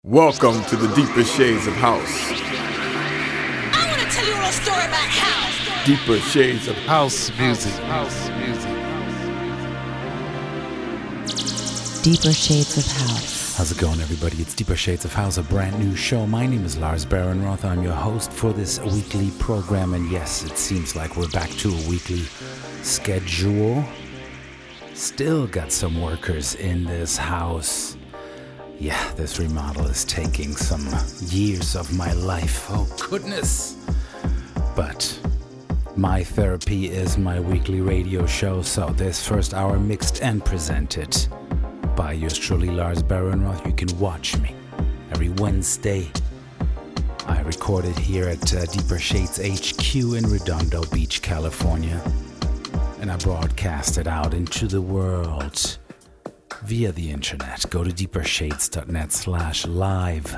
Welcome to the Deeper Shades of House. I want to tell you a little story about house. Deeper Shades of House music. Deeper Shades of House. How's it going, everybody? It's Deeper Shades of House, a brand new show. My name is Lars Barenroth. I'm your host for this weekly program, and yes, it seems like we're back to a weekly schedule. Still got some workers in this house. Yeah, this remodel is taking some years of my life. Oh, goodness. But my therapy is my weekly radio show, so this first hour mixed and presented by yours truly, Lars Barenroth. You can watch me every Wednesday. I record it here at Deeper Shades HQ in Redondo Beach, California. And I broadcast it out into the world via the internet. Go to deepershades.net/live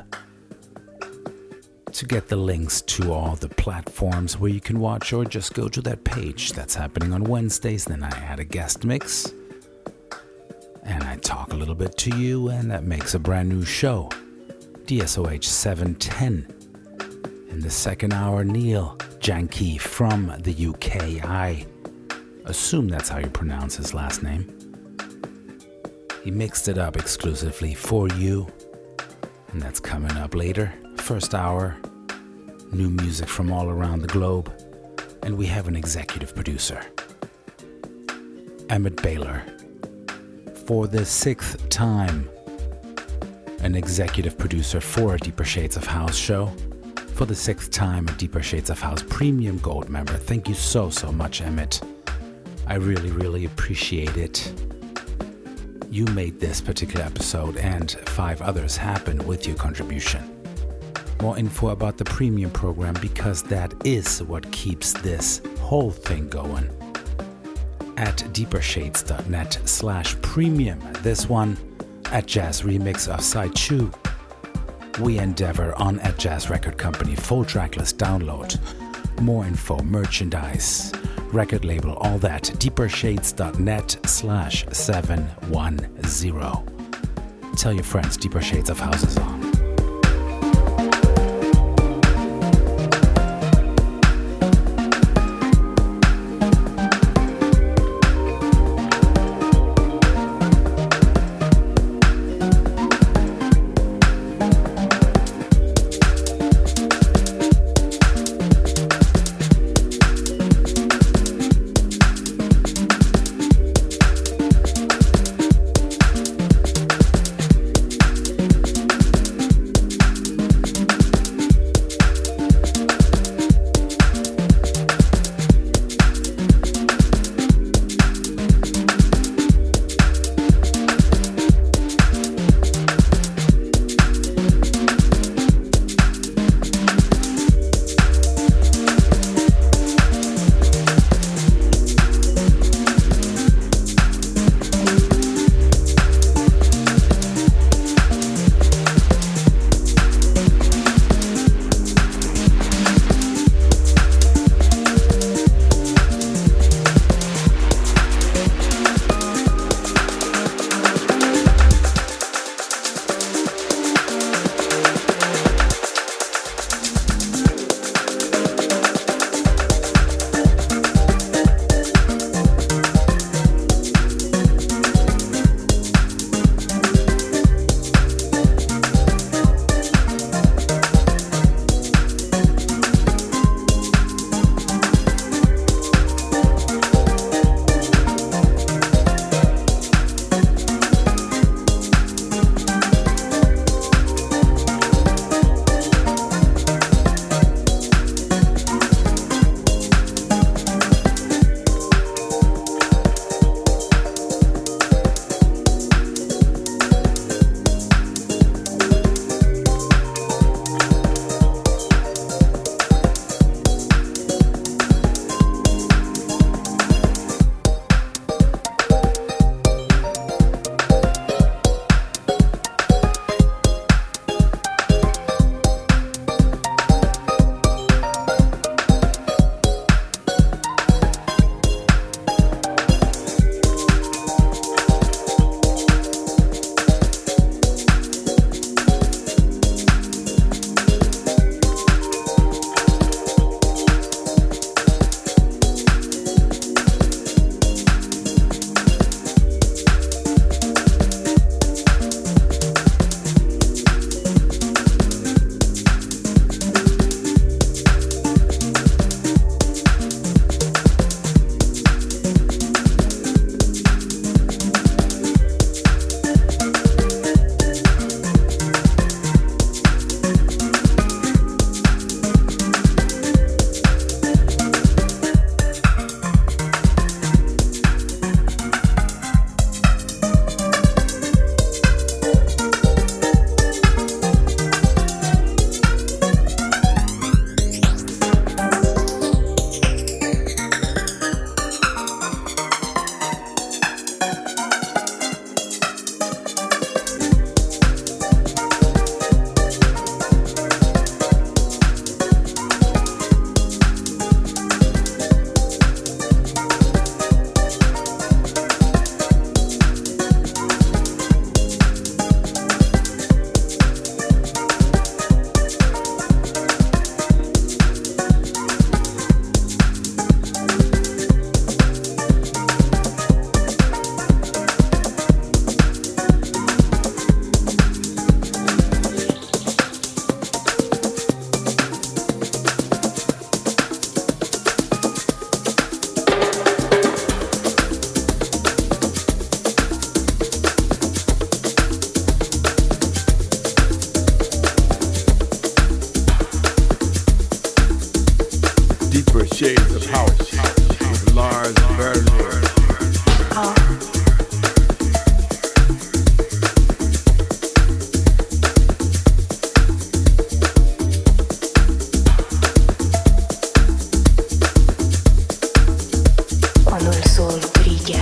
to get the links to all the platforms where you can watch, or just go to that page. That's happening on Wednesdays. Then I add a guest mix and I talk a little bit to you, and that makes a brand new show. DSOH 710. In the second hour, Neil Janke from the UK. I assume that's how you pronounce his last name. He mixed it up exclusively for you, and that's coming up later. First hour, new music from all around the globe, and we have an executive producer, Emmett Baylor. For the sixth time, an executive producer for a Deeper Shades of House show. For the sixth time, a Deeper Shades of House Premium Gold member. Thank you so much, Emmett. I really appreciate it. You made this particular episode and 5 others happen with your contribution. More info about the premium program, because that is what keeps this whole thing going, at deepershades.net/premium. This one at Jazz Remix of Side 2. We endeavor on at Jazz Record Company, full tracklist download. More info, merchandise, record label, all that. deepershades.net/710. Tell your friends Deeper Shades of House is on. shades of house with Lars Bernroth. Cuando el sol brilla.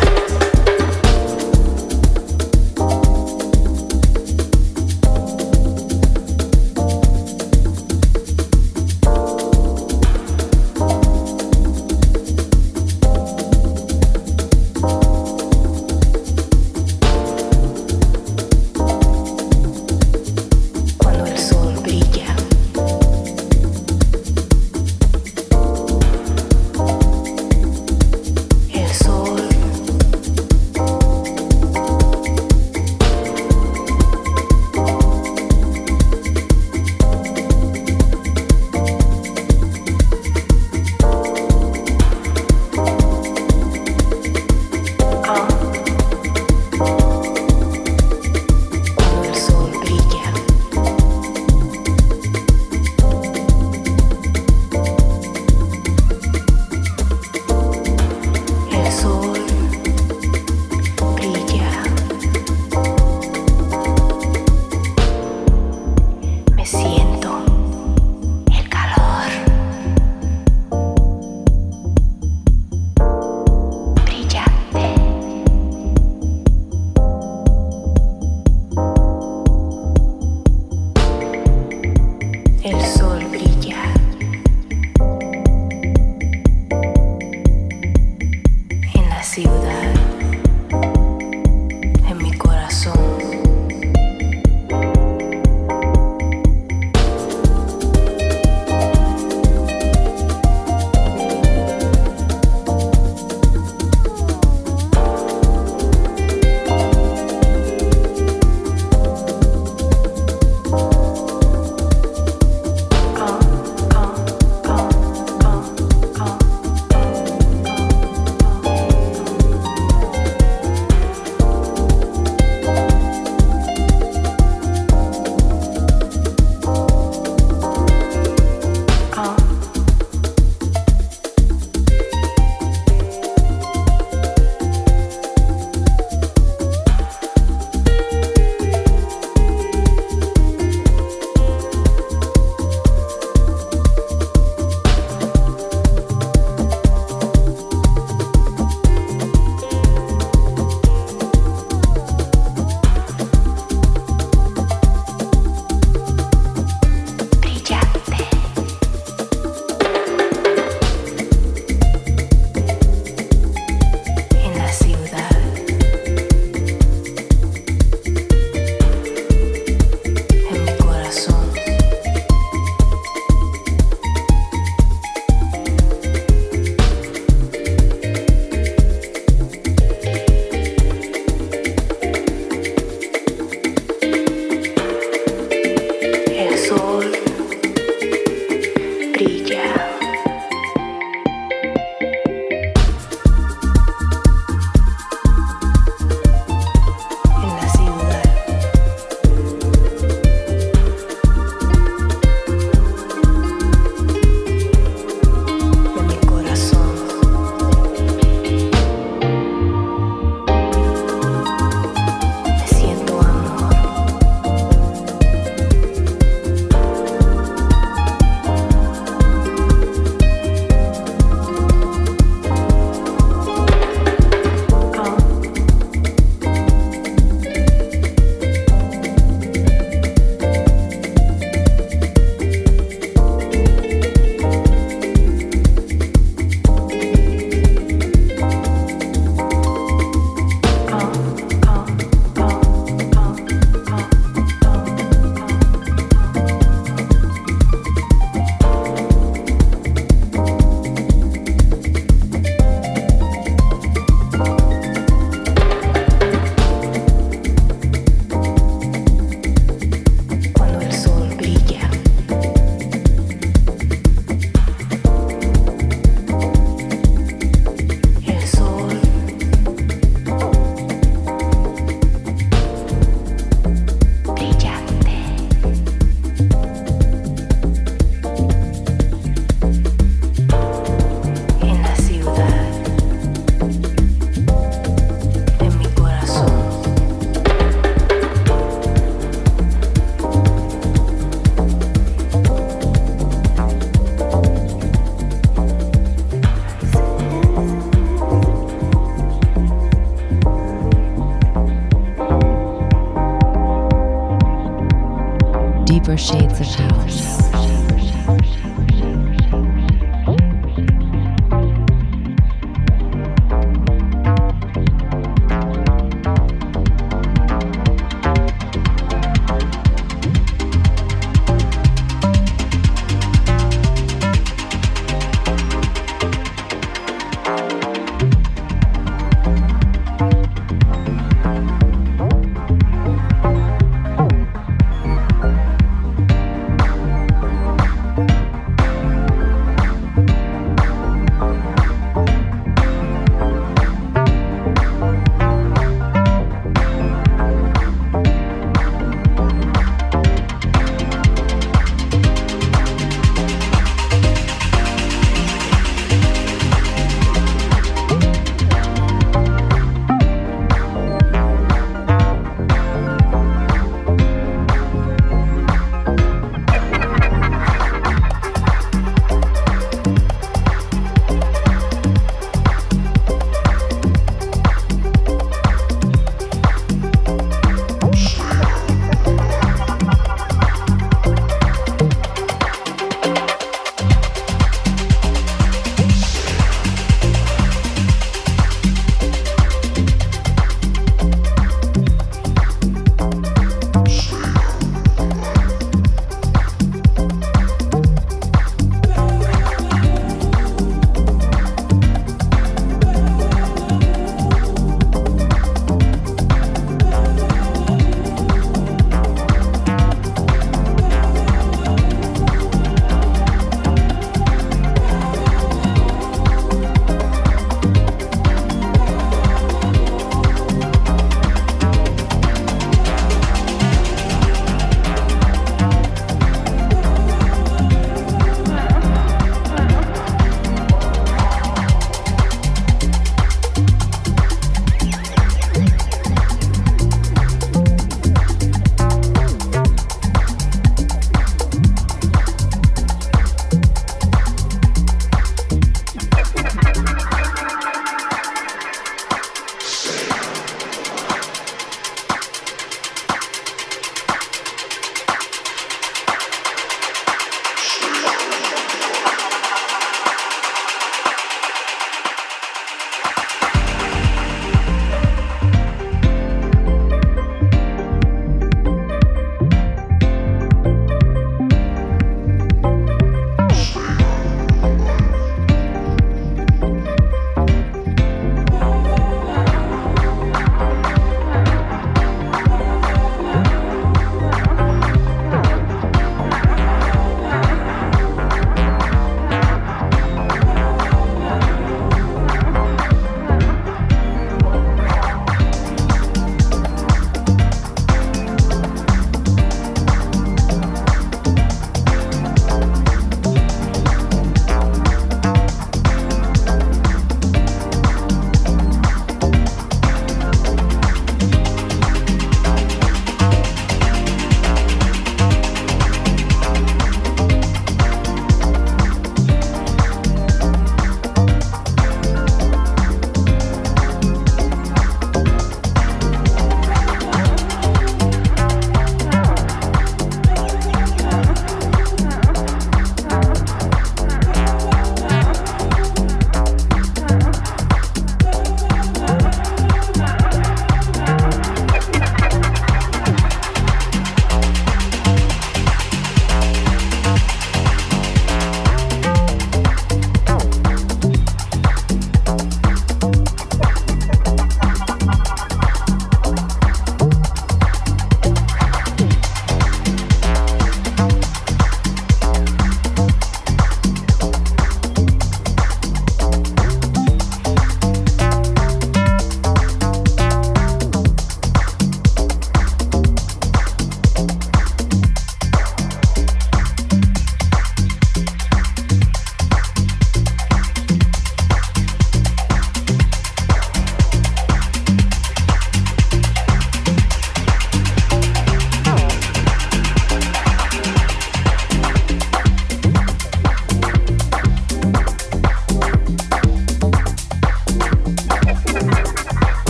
deeper shades of house.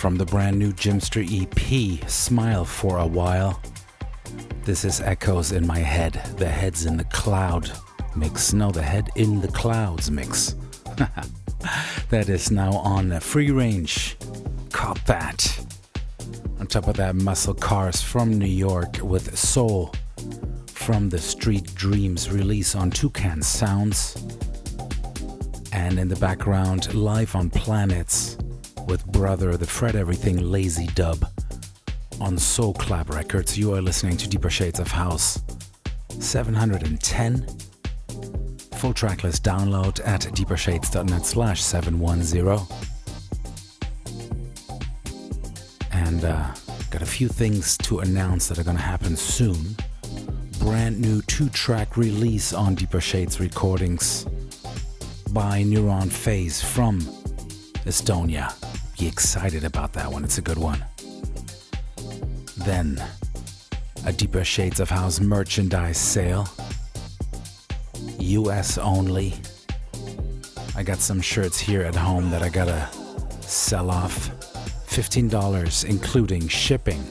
from the brand new Jimster EP, Smile for a While. This is Echoes in My Head, the Heads in the Cloud mix. No, the Head in the Clouds mix. That is now on Free Range. Caught that. On top of that, Muscle Cars from New York with Soul from the Street Dreams release on Toucan Sounds. And in the background, Live on Planets with Brother, the Fred Everything Lazy Dub on Soul Clap Records. You are listening to Deeper Shades of House 710. Full tracklist download at deepershades.net/710. And got a few things to announce that are going to happen soon. Brand new 2-track release on Deeper Shades Recordings by Neuron Phase from Estonia. Be excited about that one, it's a good one. Then, a Deeper Shades of House merchandise sale. US only. I got some shirts here at home that I gotta sell off. $15 including shipping.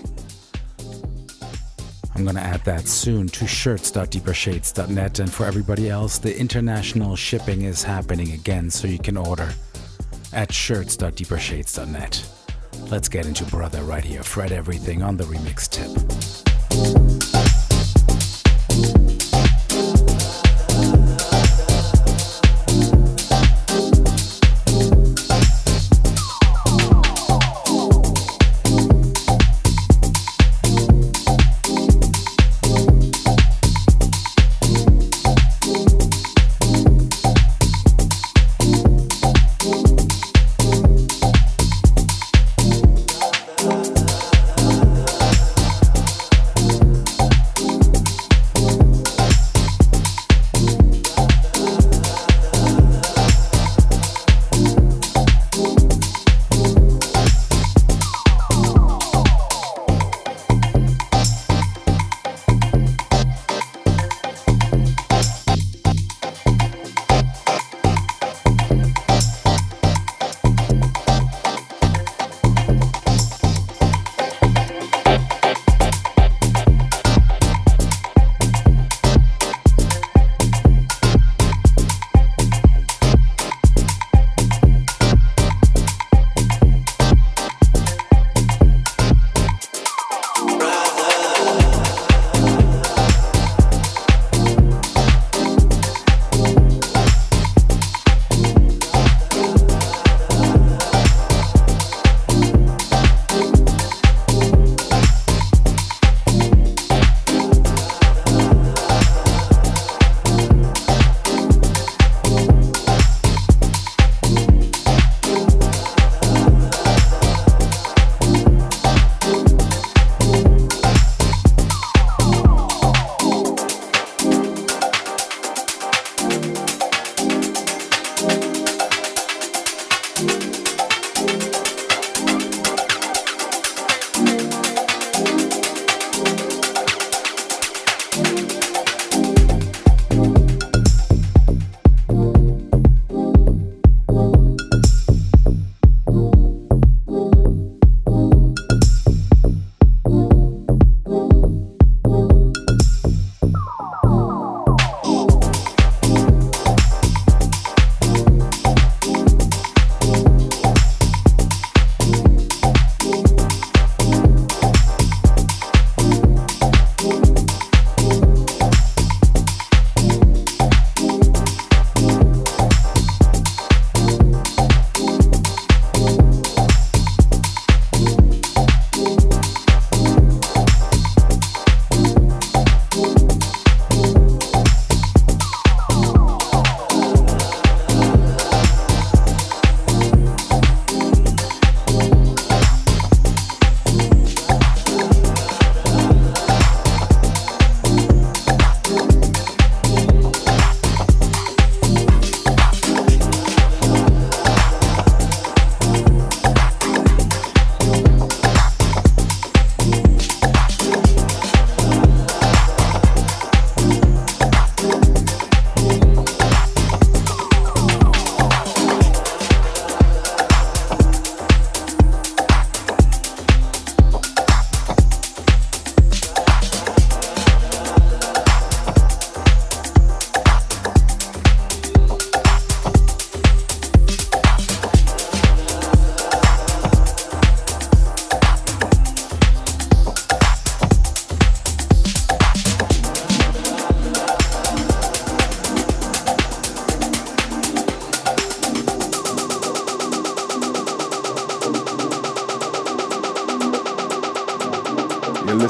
I'm gonna add that soon to shirts.deepershades.net, and for everybody else, the international shipping is happening again, so you can order at shirts.deepershades.net. Let's get into Brother right here. Fred Everything on the remix tip.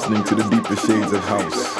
listening to the deeper shades of house.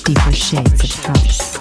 Deeper shades of house.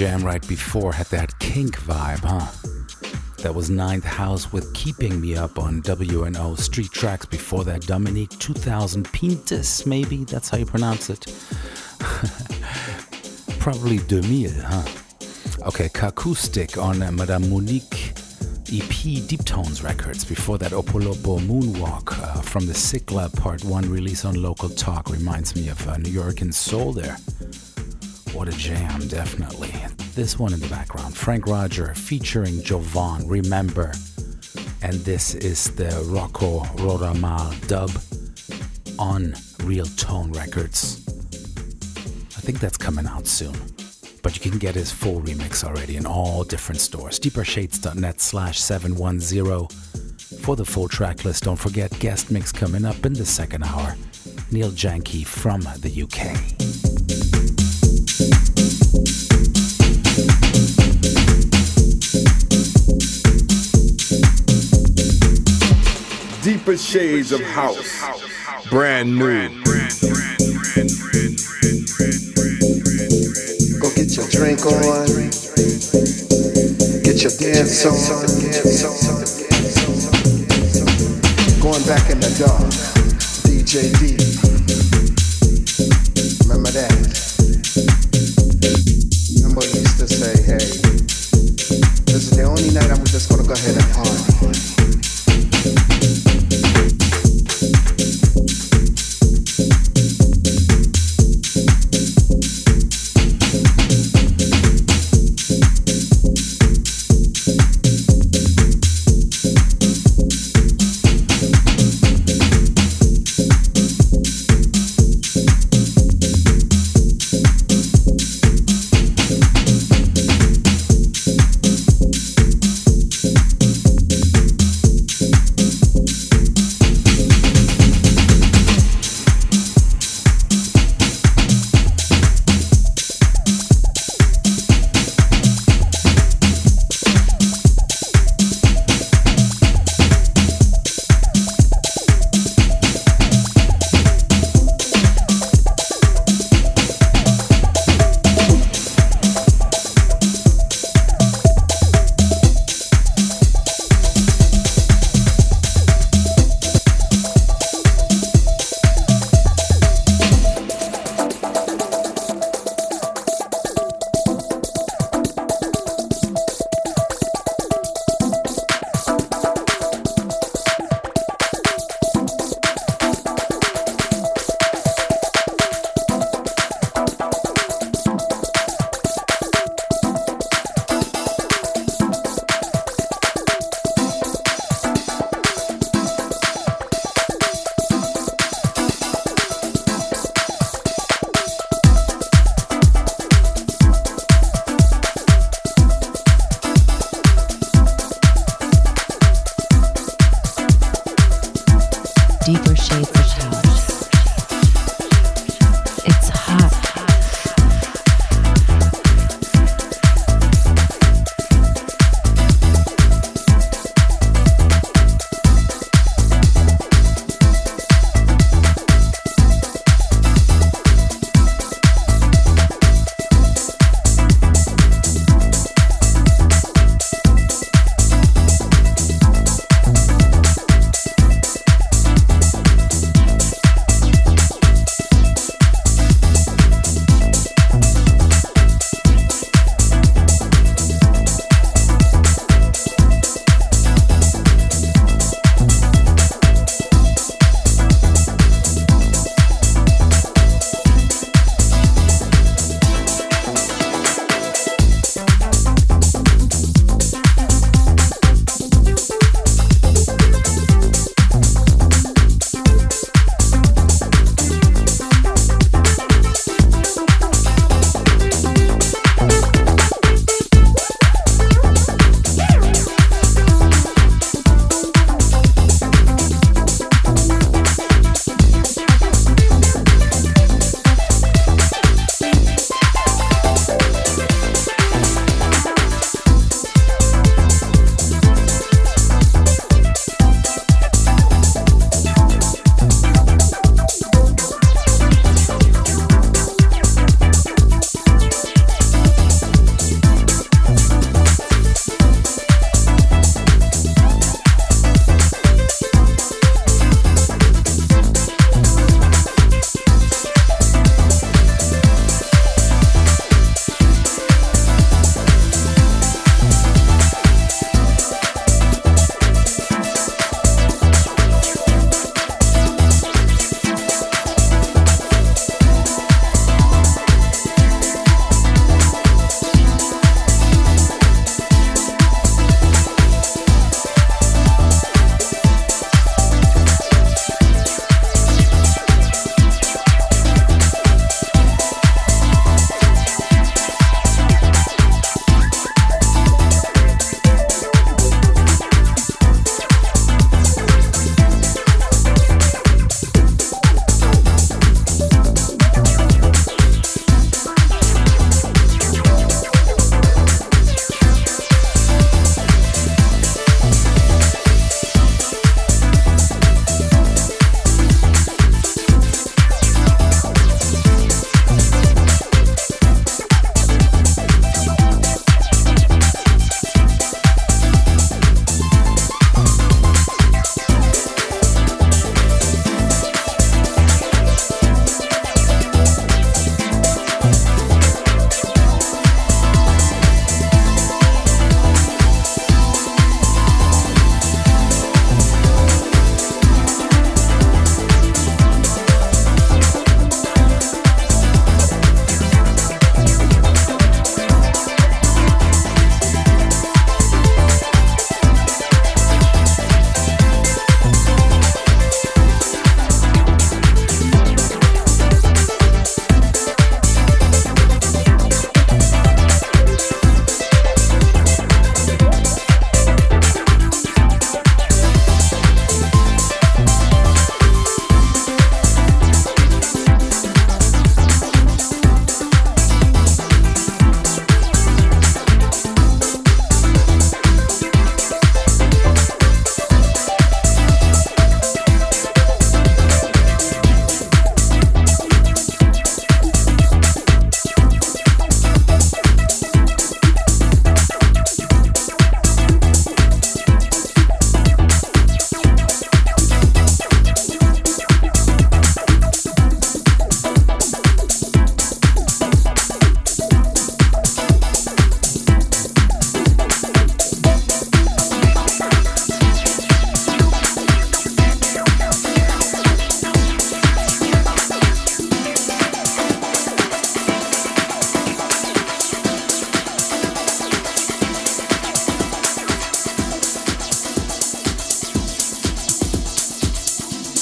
jam right before had that kink vibe, huh? That was Ninth House with Keeping Me Up on WNO. Street Tracks before that, Dominique 2000 Pintes, maybe that's how you pronounce it. Probably 2000, huh? Okay, Kakustik on Madame Monique EP Deep Tones Records. Before that, Opolopo Moonwalk from the Sikla Part 1 release on Local Talk. Reminds me of New York and Soul there. What a jam, definitely. This one in the background, Frank Roger featuring Jovan, Remember. And this is the Rocco Roramal dub on Real Tone Records. I think that's coming out soon. But you can get his full remix already in all different stores. deepershades.net/710 for the full track list. Don't forget, guest mix coming up in the second hour. Neil Janke from the UK. Deeper Shades of House. Brand new. Go get your drink on. Get your dance on. Going back in the dark. DJ D. Remember that? Remember we used to say, hey, this is the only night I'm just gonna go ahead and party.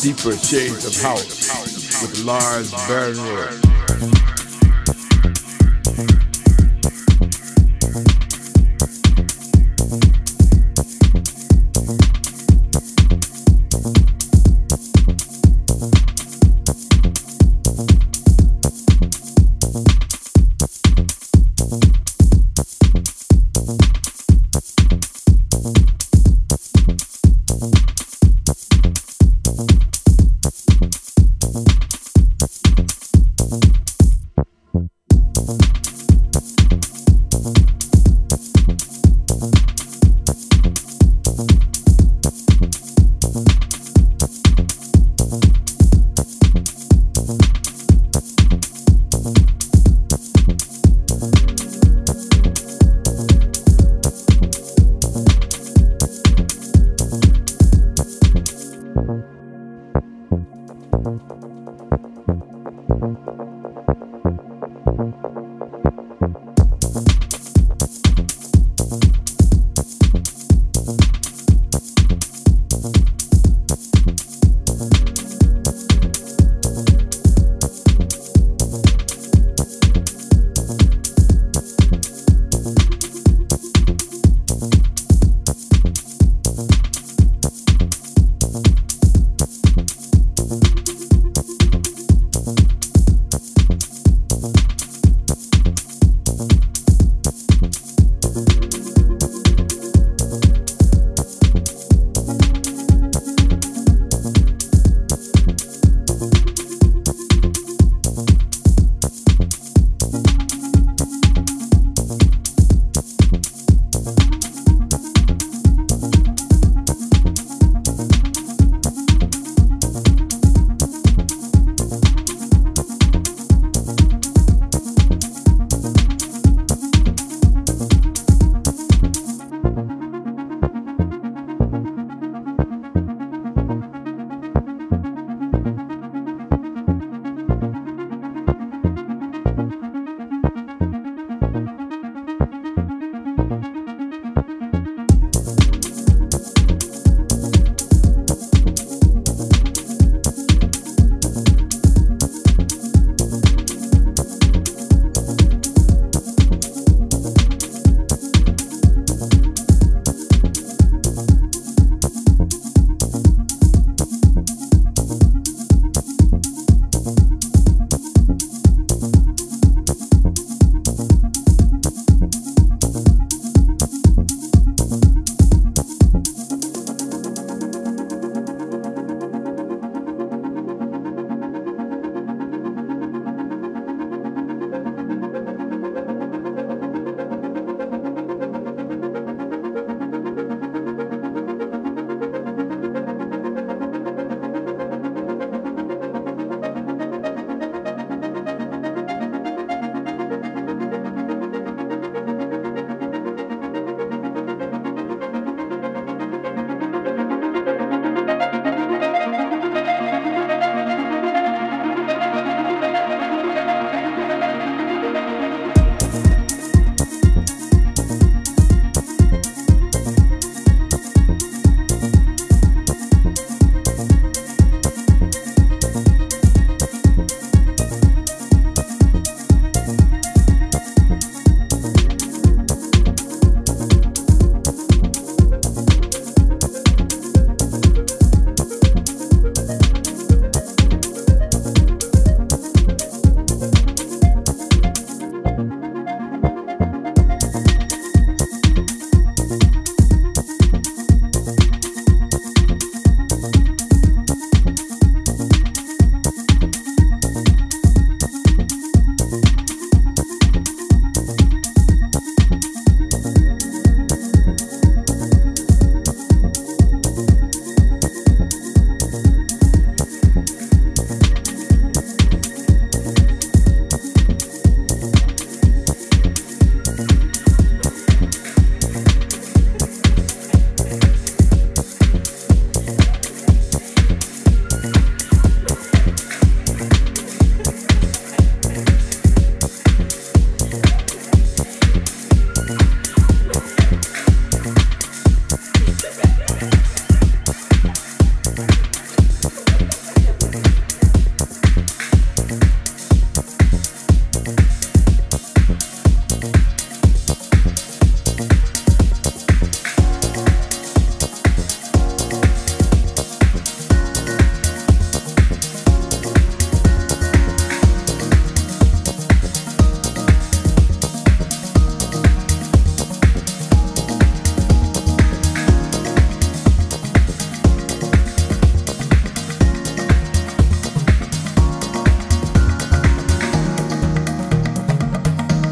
Deeper Shades of House with Lars Bernworth. Thank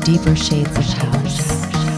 deeper shades of house.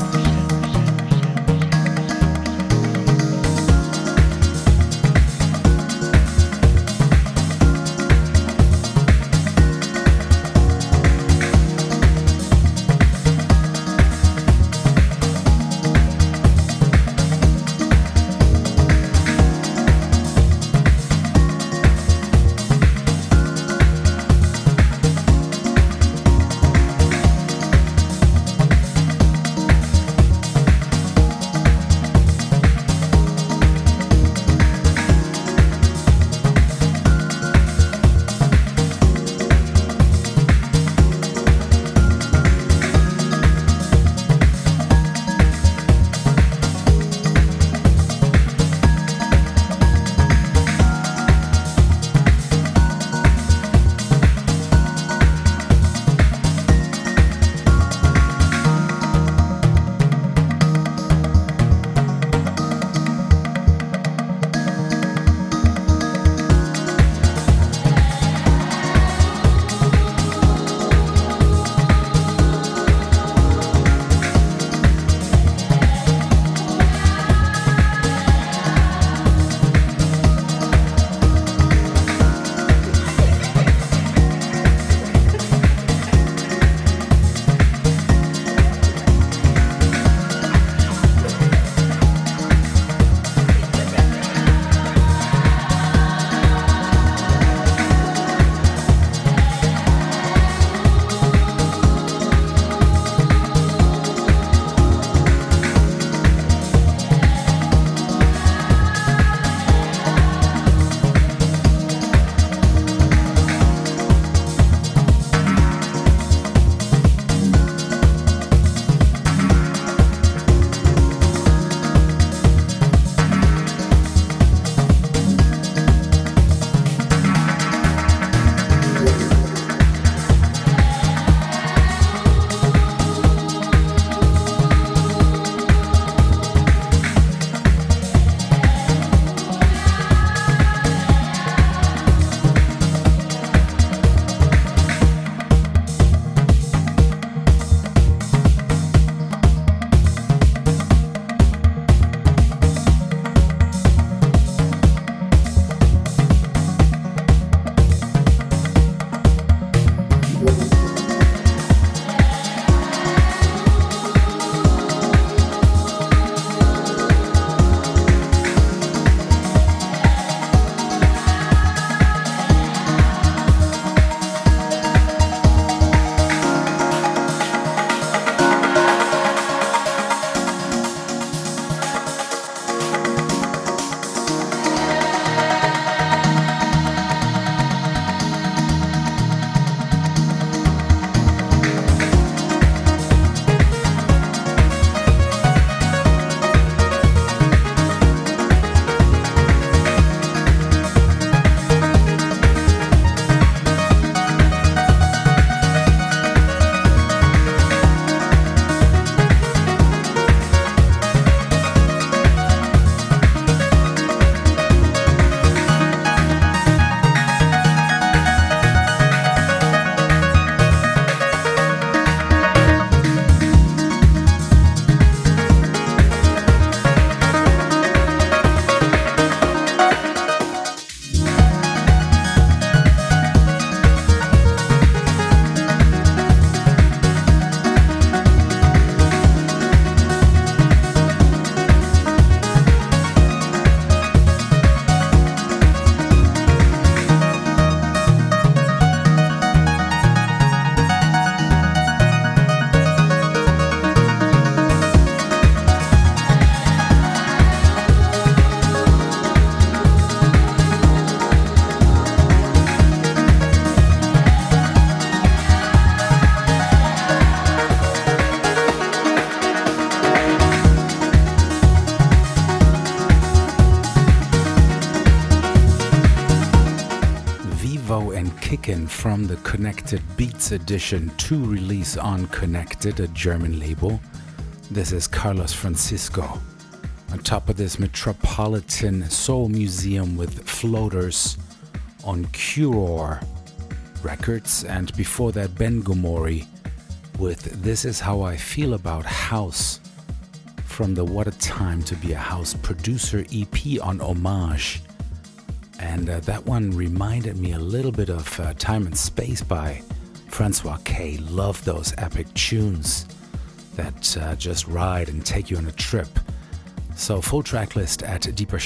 taken from the Connected Beats edition to release on Connected, a German label. This is Carlos Francisco. On top of this, Metropolitan Soul Museum with Floaters on Curor Records. And before that, Ben Gomori with This Is How I Feel About House from the What a Time to Be a House Producer EP on Homage. And that one reminded me a little bit of Time and Space by Francois K. Love those epic tunes that just ride and take you on a trip. So full track list at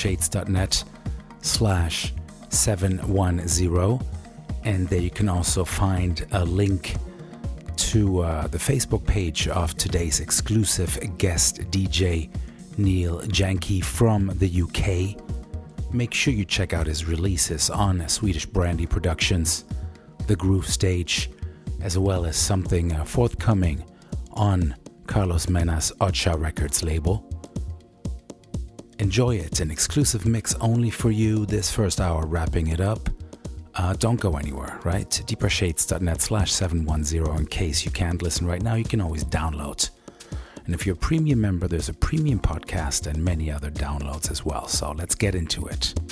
deepershades.net/710. And there you can also find a link to the Facebook page of today's exclusive guest DJ, Neil Janke from the UK. Make sure you check out his releases on Swedish Brandy Productions, The Groove Stage, as well as something forthcoming on Carlos Mena's Ocha Records label. Enjoy it, an exclusive mix only for you this first hour, wrapping it up. Don't go anywhere, right? deepershades.net/710. In case you can't listen right now, you can always download. And if you're a premium member, there's a premium podcast and many other downloads as well. So let's get into it.